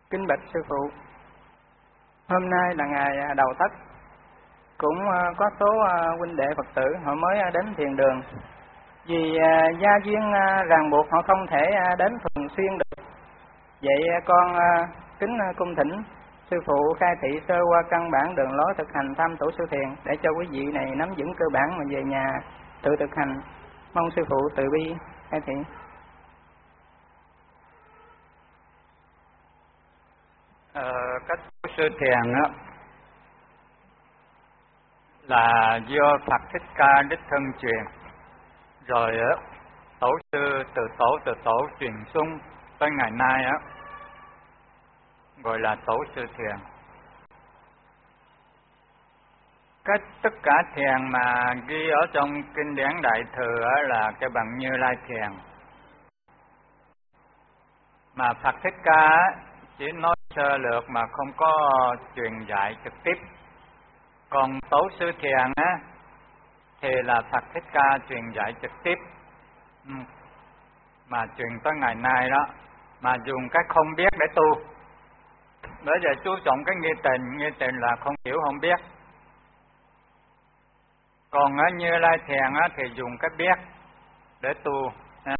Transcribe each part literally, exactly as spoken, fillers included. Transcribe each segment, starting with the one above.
Kính bạch sư phụ, hôm nay là ngày đầu Tết, cũng có số huynh đệ Phật tử họ mới đến thiền đường. Vì gia duyên ràng buộc họ không thể đến thường xuyên được. Vậy con kính cung thỉnh sư phụ khai thị sơ qua căn bản đường lối thực hành tam tổ sư thiền để cho quý vị này nắm vững cơ bản mà về nhà tự thực hành. Mong sư phụ từ bi khai thị. Ờ, cách tổ sư thiền á là do Phật Thích Ca đích thân truyền, rồi á tổ sư từ tổ từ tổ truyền xuống tới ngày nay á gọi là tổ sư thiền. Cái tất cả thiền mà ghi ở trong kinh điển Đại Thừa á là cái bằng Như Lai thiền, mà Phật Thích Ca á chỉ nói sơ lược mà không có truyền dạy trực tiếp. Còn tổ sư thiền á thì là Phật Thích Ca truyền dạy trực tiếp, ừ. mà truyền tới ngày nay đó, mà dùng cái không biết để tu. Bây giờ chú trọng cái nghi tình, nghi tình là không hiểu không biết. Còn á Như Lai thiền á thì dùng cái biết để tu, à.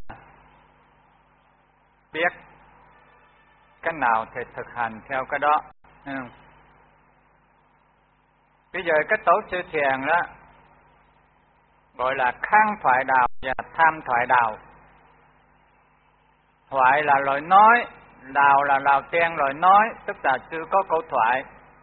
biết cái nào thì thực hành theo cái đó. Ừ. Bây giờ cái tổ sư thiền đó gọi là khang thoại đạo và tham thoại đạo. Thoại là lời nói, đạo là lào tiên lời nói, tức là chưa có câu thoại.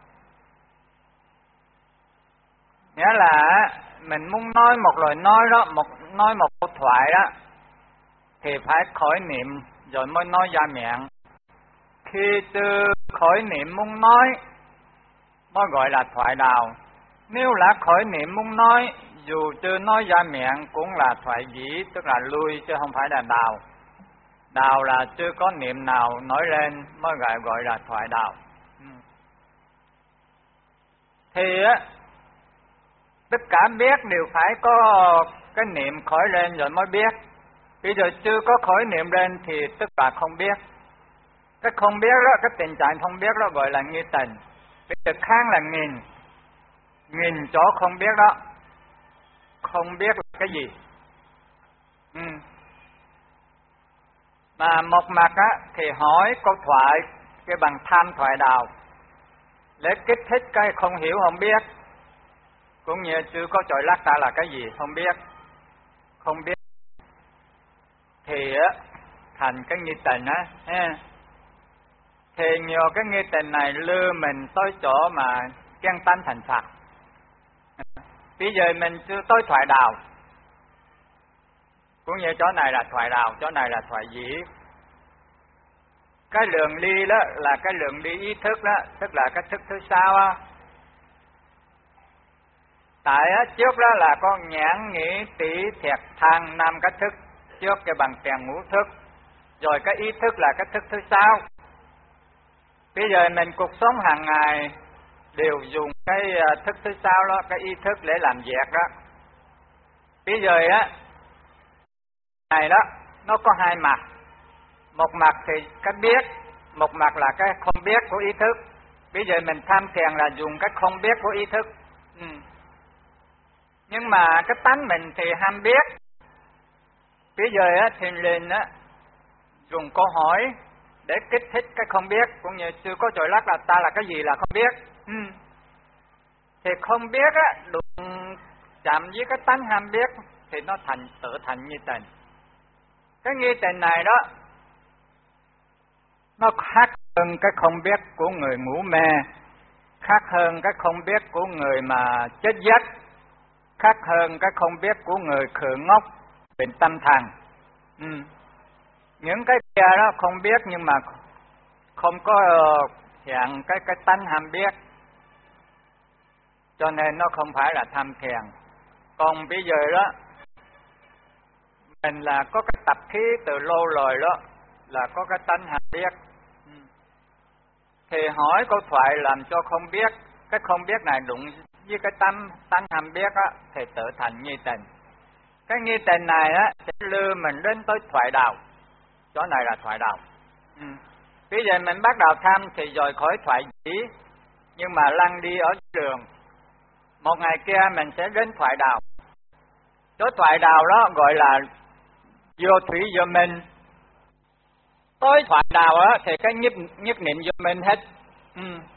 Nghĩa là mình muốn nói một lời nói đó, một nói một câu thoại đó, thì phải khởi niệm rồi mới nói ra miệng. Khi chưa khởi niệm muốn nói mới gọi là thoại đạo. Nếu là khởi niệm muốn nói, dù chưa nói ra miệng cũng là thoại dĩ, tức là lui chứ không phải là đạo. Đạo là chưa có niệm nào nói lên mới gọi gọi là thoại đạo. Thì á, tất cả biết đều phải có cái niệm khởi lên rồi mới biết. Bây giờ chưa có khởi niệm lên thì tức là không biết. Cái không biết đó, cái tình trạng không biết đó gọi là nghi tình. Bây giờ khang là nghìn, nghìn chỗ không biết đó. Không biết là cái gì? Ừ. Mà một mặt á thì hỏi câu thoại cái bằng tham thoại đạo để kích thích cái không hiểu không biết, cũng như chưa có chọi lắc ta là cái gì không biết, không biết thì á thành cái nghi tình á. Thì nhiều cái nghi tình này lừa mình tới chỗ mà căn tánh thành Phật. Bây giờ mình chưa tới thoại đạo, cũng như chỗ này là thoại đạo, chỗ này là thoại dĩ. Cái lượng ly đó là cái lượng ly ý thức đó, tức là cái thức thứ sáu á. Tại á, trước đó là có nhãn, nghĩ, tỷ, thiệt, thăng, năm cái thức, trước cái bằng tiền ngũ thức. Rồi cái ý thức là cái thức thứ sáu. Bây giờ mình cuộc sống hàng ngày đều dùng cái thức thứ sáu đó, cái ý thức để làm việc đó. Bây giờ á, này đó, nó có hai mặt. Một mặt thì cái biết, một mặt là cái không biết của ý thức. Bây giờ mình tham thiền là dùng cái không biết của ý thức. Ừ. Nhưng mà cái tánh mình thì ham biết. Bây giờ á, thì liền á, dùng câu hỏi để kích thích cái không biết, cũng như chưa có chọi lắc là ta là cái gì là không biết. Ừ. Thì không biết á, đụng chạm với cái tánh ham biết thì nó thành tự thành nghi tình. Cái nghi tình này đó nó khác hơn cái không biết của người ngủ mê, khác hơn cái không biết của người mà chết giấc, khác hơn cái không biết của người khờ ngốc, bệnh tâm thần. Ừ. Những cái kia đó không biết nhưng mà không có hiện cái cái tánh ham biết, cho nên nó không phải là tham thiền. Còn bây giờ đó mình là có cái tập khí từ lâu rồi đó, là có cái tánh ham biết. Thì hỏi câu thoại làm cho không biết, cái không biết này đụng với cái tánh tánh ham biết á thì tự thành nghi tình. Cái nghi tình này á sẽ lừa mình đến tới thoại đạo. Chỗ này là thoại đạo. Ừ. Bây giờ mình bắt đầu tham thì rồi khỏi thoại dĩ, nhưng mà lăn đi ở đường. Một ngày kia mình sẽ đến thoại đào. Chỗ thoại đào đó gọi là vô thủy vô minh. Tới thoại đào đó thì cái nhất, nhất niệm vô minh hết. Ừ.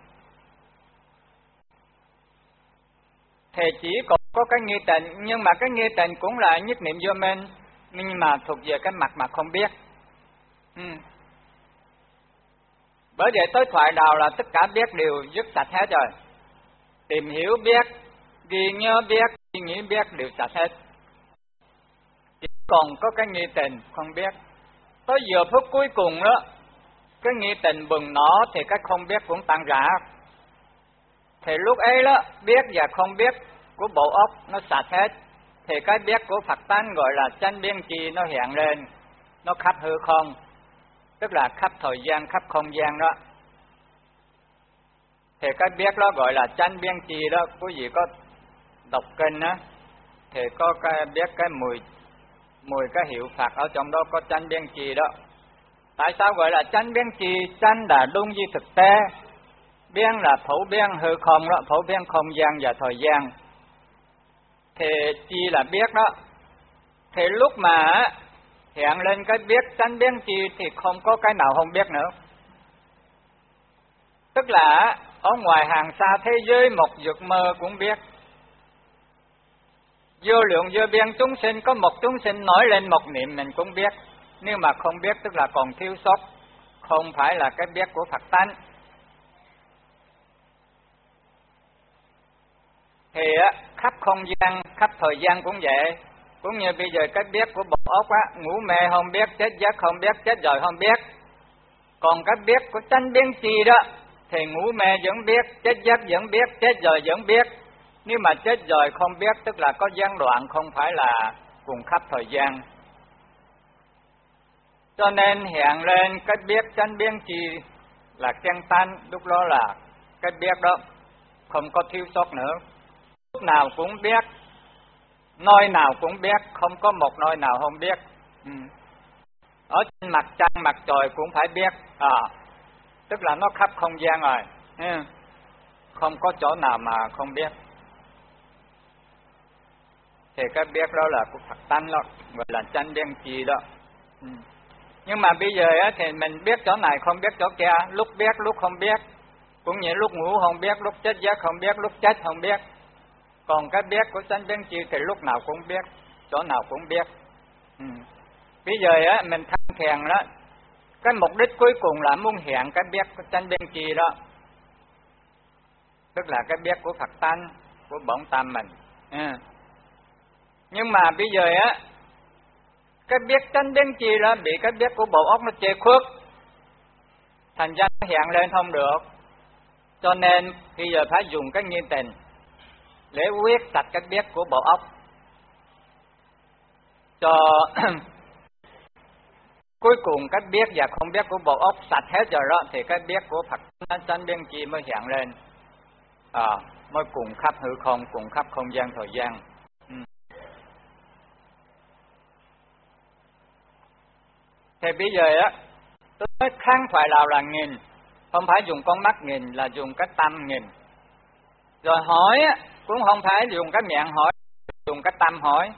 Thì chỉ còn có cái nghi tình, nhưng mà cái nghi tình cũng là nhất niệm vô minh, nhưng mà thuộc về cái mặt mà không biết. Ừ. Bởi vậy tới thoại đào là tất cả biết đều dứt sạch hết rồi. Tìm hiểu biết, ghi nhớ biết, suy nghĩ biết đều sạch hết. Chỉ còn có cái nghi tình không biết. Tới giờ phút cuối cùng đó, cái nghi tình bừng nổ thì cái không biết cũng tan rã. Thì lúc ấy đó, biết và không biết của bộ óc nó sạch hết. Thì cái biết của Phật tánh gọi là chánh biên tri nó hiện lên, nó khắp hư không. Tức là khắp thời gian, khắp không gian đó. Thì cái biết đó gọi là chánh biên tri đó. Quý vị có đọc kinh á, thì có cái biết cái mùi mùi cái hiệu Phật ở trong đó có chánh biên tri đó. Tại sao gọi là chánh biên tri? Chánh là đúng với thực tế, biên là phổ biên hư không đó, phổ biên không gian và thời gian. Thì chi là biết đó. Thì lúc mà hiện lên cái biết chánh biên tri thì không có cái nào không biết nữa. Tức là ở ngoài hàng xa thế giới một giấc mơ cũng biết. Vô lượng vô biên chúng sinh, có một chúng sinh nổi lên một niệm mình cũng biết. Nếu mà không biết tức là còn thiếu sót, không phải là cái biết của Phật tánh. Thì khắp không gian, khắp thời gian cũng vậy. Cũng như bây giờ cái biết của bộ óc á, ngủ mê không biết, chết giấc không biết, chết rồi không biết. Còn cái biết của chánh biên tri đó, thì ngủ mê vẫn biết, chết giấc vẫn biết, chết rồi vẫn biết. Nếu mà chết rồi không biết tức là có gián đoạn, không phải là cùng khắp thời gian. Cho nên hiện lên cái biết chánh biên tri là căn tánh, lúc đó là cái biết đó không có thiếu sót nữa. Lúc nào cũng biết, nơi nào cũng biết, không có một nơi nào không biết. Ừ. Ở trên mặt trăng, mặt trời cũng phải biết, à, tức là nó khắp không gian rồi, ừ. Không có chỗ nào mà không biết. Thì cái biết đó là của Phật tánh đó, gọi là chánh biên tri đó. Ừ. Nhưng mà bây giờ á, thì mình biết chỗ này không biết chỗ kia, lúc biết lúc không biết, cũng như lúc ngủ không biết, lúc chết giấc không biết, lúc chết không biết. Còn cái biết của chánh biên tri thì lúc nào cũng biết, chỗ nào cũng biết. Ừ. Bây giờ á, mình tham thiền đó, cái mục đích cuối cùng là muốn hiện cái biết của chánh biên tri đó. Tức là cái biết của Phật tánh, của bổn tâm mình. Ừ. Nhưng mà bây giờ á, cái biết chánh biên tri đó bị cái biết của bộ óc nó che khuất, thành ra nó hiện lên không được. Cho nên bây giờ phải dùng cái nghi tình để quyết sạch cái biết của bộ óc, cho cuối cùng cái biết và không biết của bộ óc sạch hết rồi đó, thì cái biết của Phật chánh biên tri mới hiện lên, à, mới cùng khắp hư không, cùng khắp không gian thời gian. Ừ. Thì bây giờ á, tôi nói kháng thoại nào là nhìn, không phải dùng con mắt nhìn, là dùng cái tâm nhìn. Rồi hỏi á, cũng không phải dùng cái miệng hỏi, dùng cái tâm hỏi.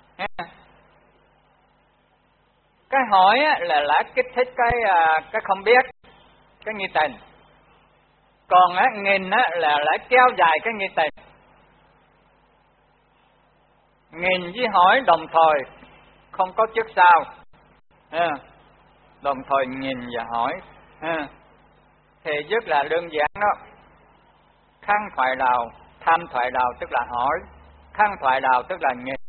Cái hỏi á, là lại kích thích cái cái không biết, cái nghi tình. Còn á, nhìn á, là lại kéo dài cái nghi tình. Nhìn với hỏi đồng thời, không có trước sau. À, đồng thời nhìn và hỏi. À, thì rất là đơn giản đó. Kháng thoại đào, tham thoại đào tức là hỏi, kháng thoại đào tức là nhìn.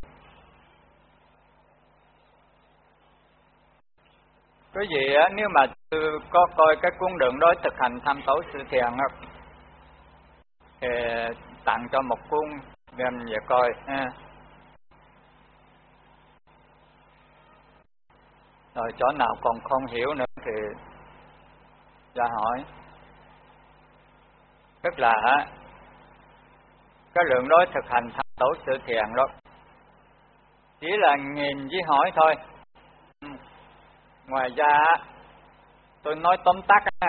Quý vị á, nếu mà có coi cái cuốn Đường Đối Thực Hành Tham Tổ Sự Thiền á, thì tặng cho một cuốn đem về coi. Ha. Rồi chỗ nào còn không hiểu nữa thì ra hỏi. Tức là cái lượng đối thực hành tham tổ sự thiền đó chỉ là nhìn với hỏi thôi. Ngoài ra tôi nói tóm tắt nha.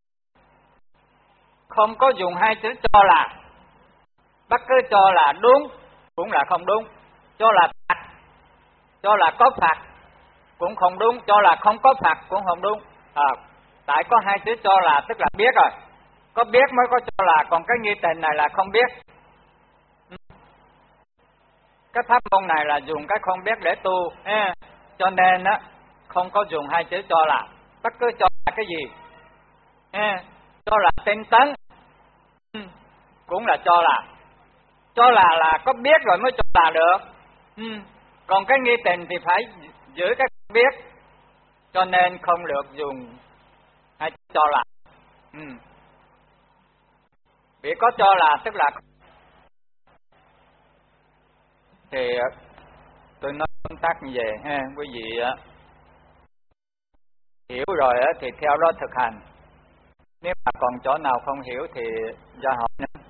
Không có dùng hai chữ cho là. Bất cứ cho là đúng cũng là không đúng, cho là phạt, cho là có phạt cũng không đúng, cho là không có phạt cũng không đúng. À, tại có hai chữ cho là tức là biết rồi, có biết mới có cho là, còn cái nghi tình này là không biết. Cái pháp môn này là dùng cái không biết để tu, à, cho nên á không có dùng hai chữ cho là. Bất cứ cho là cái gì, à, cho là tinh tấn cũng là cho là. Cho là là có biết rồi mới cho là được. Ừ. Còn cái nghi tình thì phải giữ cái biết, cho nên không được dùng hay cho là. Ừ. Vì có cho là tức là thì tôi nói tóm tắt như vậy ha, quý vị á hiểu rồi á thì theo đó thực hành. Nếu mà còn chỗ nào không hiểu thì ra hỏi nữa.